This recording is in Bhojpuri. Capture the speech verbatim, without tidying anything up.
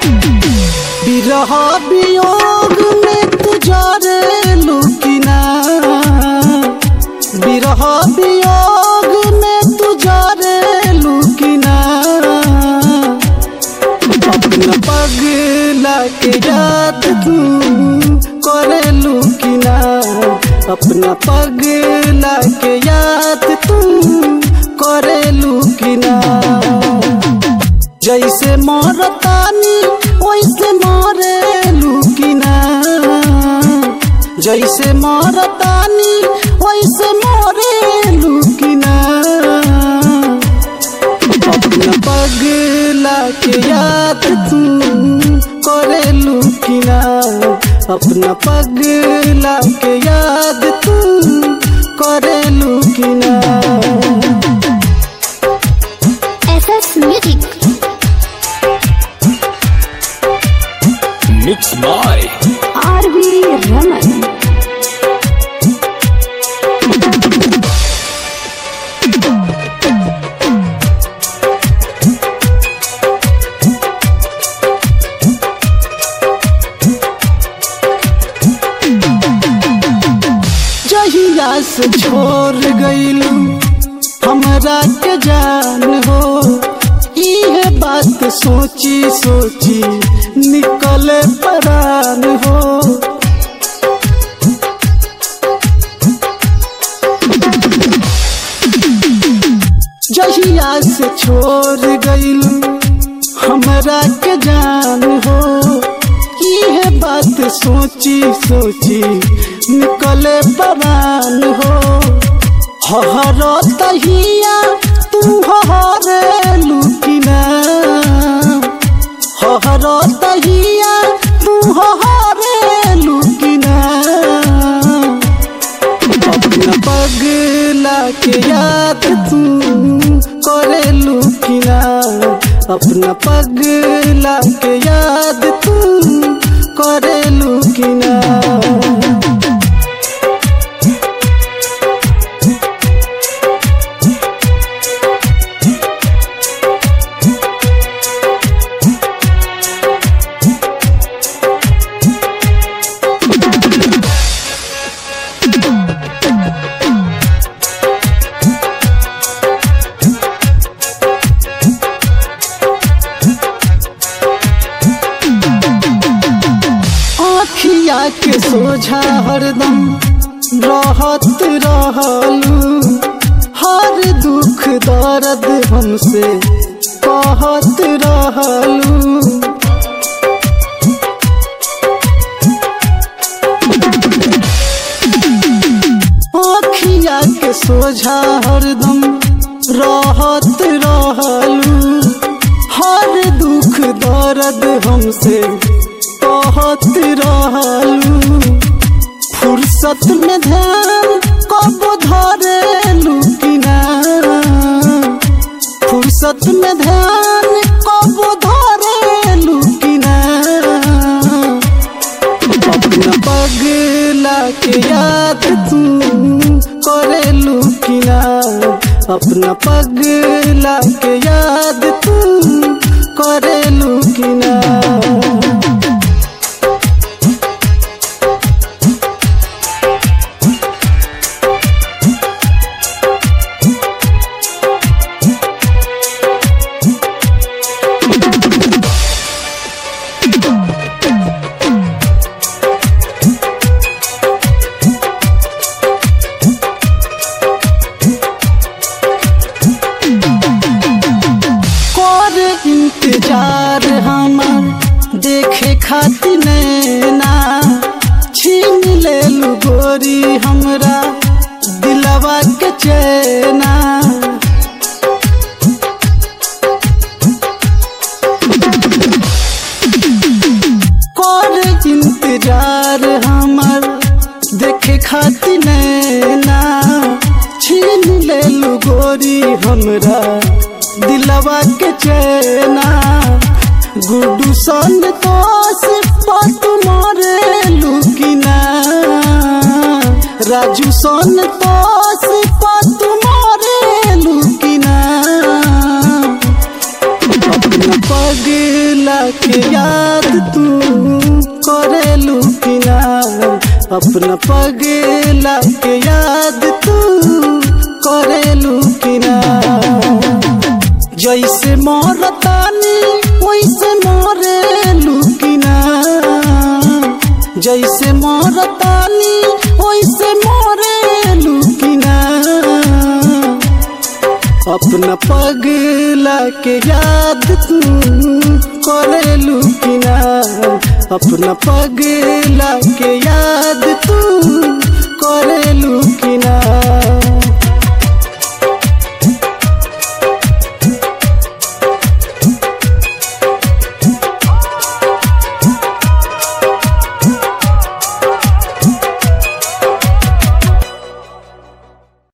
विरह वियोग में तू जरेलू कि ना, विरह वियोग में तू जरेलू कि ना, अपना पगला के याद तू करेलू कि ना, अपना पगला के याद तू करेलू कि ना। जैसे मरतानी वैसे मरेलू कि ना, जैसे मरतानी वैसे मरेलू कि ना, अपना पगला के याद तू करेलू कि ना, अपना पगला के याद तू करेलू कि ना। SS music mix by RV Raman. जहिया से छोड़ गईलू हमरा के जान हो, इहे बात सोची सोची निकले परान हो। जहिया से छोड़ गईलू हमरा के जान हो, इहे बात सोची सोची निकले परान हो। हर तहिया तू हरेलू कि ना, हर तहिया तू हरेलू कि ना, अपना पगला के याद तू करेलू कि ना, अपना पगला के याद तू करेलू कि ना। अखिया के सोझा हरदम रहत रहलू, हर दुख दर्द हमसे कहत रहलू। अखिया के सोझा हरदम रहत रहलू, हर दुख दर्द हमसे कहत रहलू। फुर्सत में ध्यान कब धरेलू कि ना, फुर्सत में ध्यान कब धरेलू कि ना, अपना पगला के याद तू करेलू कि ना, अपना पगला के याद तू करेलू कि ना। इंतजार हमार देखे खातिर नैना, छीन लेलू गोरी हमरा दिलवा के चैना। कर इंतजार हमार देखे खातिर नैना, छीन लेलू गोरी हमरा दिलवा के चैना। गुड्डू संतोष पत मरेलू कि ना, राजू संतोष पत मरेलू कि ना, अपना पगला पगला के याद तू करेलू कि ना, अपना पगला के याद तू करेलू कि ना। जैसे मरतानी वैसे मरेलू कि ना, जैसे मरतानी वैसे मरेलू कि ना। अपना पगला के याद तू करेलू कि ना, अपना पगला के याद तू